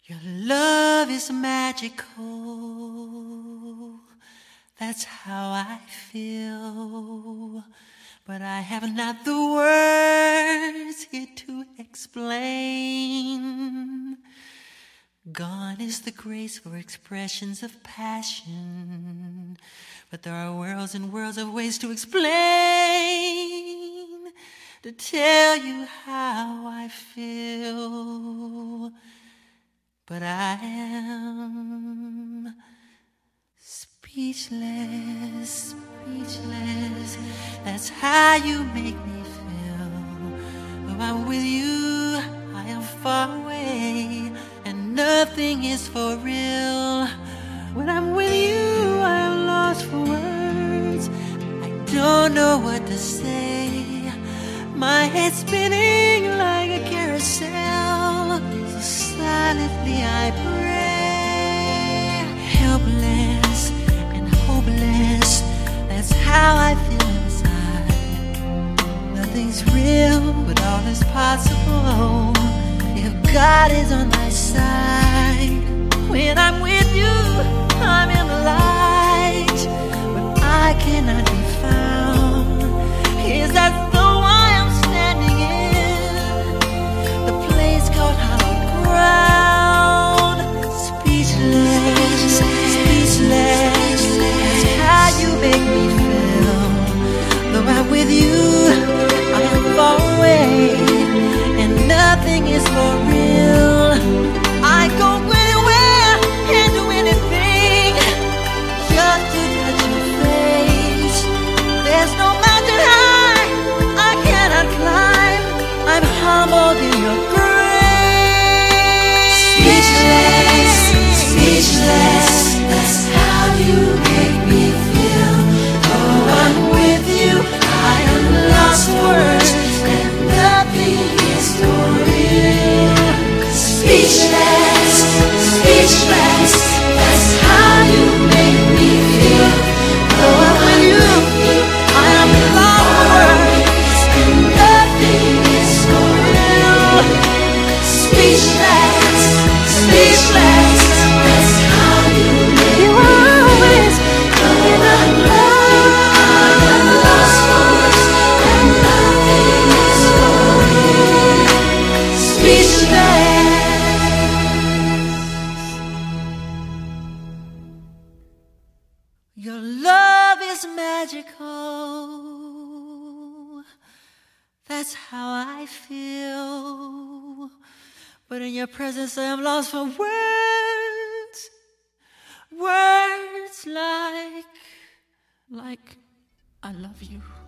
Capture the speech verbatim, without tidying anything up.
Your love is magical, that's how I feel, but I have not the words here to explain. Gone is the grace for expressions of passion, but there are worlds and worlds of ways to explain, to tell you how I feel. But I am speechless, speechless. That's how you make me feel. Though I'm with you, I am far away, and nothing is for real. When I'm with you, I am lost for words. I don't know what to say. My head's spinning like a carousel. So silently I pray. Helpless and hopeless, that's how I feel inside. Nothing's real, but all is possible if God is on my side. When I'm with you, I'm in the light, but I cannot be found. Is that the one I'm standing in? The place called hallowed ground. Speechless, speechless. That's how you make me feel. Though I'm with you, I am far away, and nothing is for real. I go anywhere and do anything just to touch your face. There's no mountain high I cannot climb. I'm humbled in your grace. Speechless, speechless. That's how you make me feel. Oh, I'm with you, I am lost for words, and nothing is for real. Speechless, speechless. That's how you make me feel. Oh, I'm with you, I am lost for words, and nothing is for real. Speechless, speechless. That's how you make you me always feel. Oh, I'm lost, I am lost for words, and nothing is for real. Speechless. Your love is magical, that's how I feel. But in your presence I am lost for words. Words like, like, I love you.